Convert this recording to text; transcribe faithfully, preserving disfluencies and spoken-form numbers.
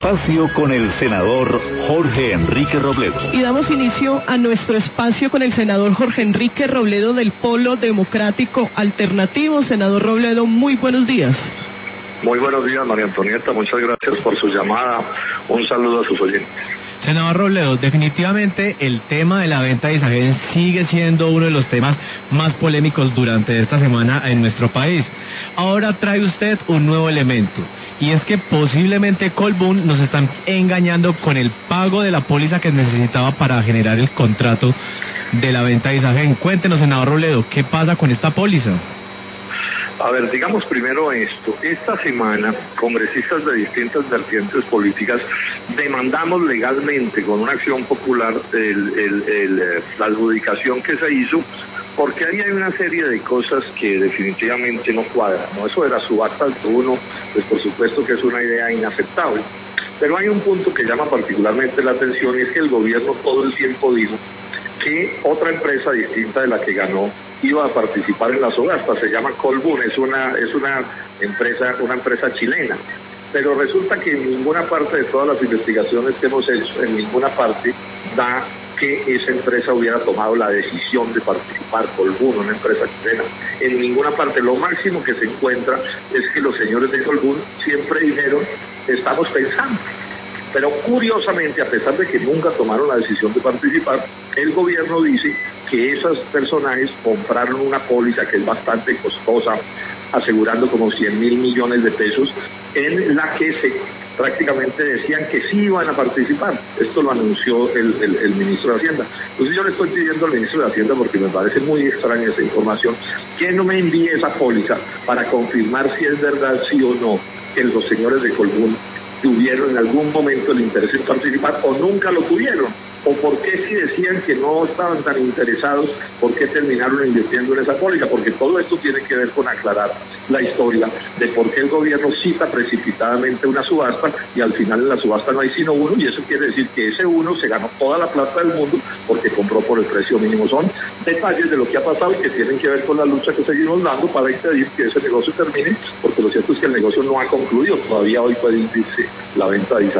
espacio con el senador Jorge Enrique Robledo. Y damos inicio a nuestro espacio con el senador Jorge Enrique Robledo del Polo Democrático Alternativo. Senador Robledo, muy buenos días. Muy buenos días, María Antonieta, muchas gracias por su llamada. Un saludo a sus oyentes. Senador Robledo, definitivamente el tema de la venta de Izagen sigue siendo uno de los temas más polémicos durante esta semana en nuestro país. Ahora trae usted un nuevo elemento, y es que posiblemente Colbún nos están engañando con el pago de la póliza que necesitaba para generar el contrato de la venta de Izagen. Cuéntenos, senador Robledo, ¿qué pasa con esta póliza? A ver, digamos primero esto. Esta semana, congresistas de distintas vertientes políticas demandamos legalmente con una acción popular el, el, el, la adjudicación que se hizo, porque ahí hay una serie de cosas que definitivamente no cuadran, ¿no? Eso de la subasta al uno, pues por supuesto que es una idea inaceptable. Pero hay un punto que llama particularmente la atención, y es que el gobierno todo el tiempo dijo que otra empresa distinta de la que ganó iba a participar en la subasta. Se llama Colbún, es una es una empresa una empresa chilena, pero resulta que en ninguna parte de todas las investigaciones que hemos hecho, en ninguna parte da que esa empresa hubiera tomado la decisión de participar. Colbún, una empresa chilena, en ninguna parte. Lo máximo que se encuentra es que los señores de Colbún siempre dijeron: estamos pensando. Pero curiosamente, a pesar de que nunca tomaron la decisión de participar, el gobierno dice que esos personajes compraron una póliza que es bastante costosa, asegurando como cien mil millones de pesos, en la que se prácticamente decían que sí iban a participar. Esto lo anunció el, el, el ministro de Hacienda. Entonces yo le estoy pidiendo al ministro de Hacienda, porque me parece muy extraña esa información, que no me envíe esa póliza para confirmar si es verdad, sí o no, que los señores de Colbún tuvieron en algún momento el interés en participar o nunca lo tuvieron, o por qué si decían que no estaban tan interesados, por qué terminaron invirtiendo en esa póliza, porque todo esto tiene que ver con aclarar la historia de por qué el gobierno cita precipitadamente una subasta y al final en la subasta no hay sino uno, y eso quiere decir que ese uno se ganó toda la plata del mundo porque compró por el precio mínimo. Son detalles de lo que ha pasado y que tienen que ver con la lucha que seguimos dando para impedir que ese negocio termine, porque lo cierto es que el negocio no ha concluido, todavía hoy puede irse la venta de Izagen.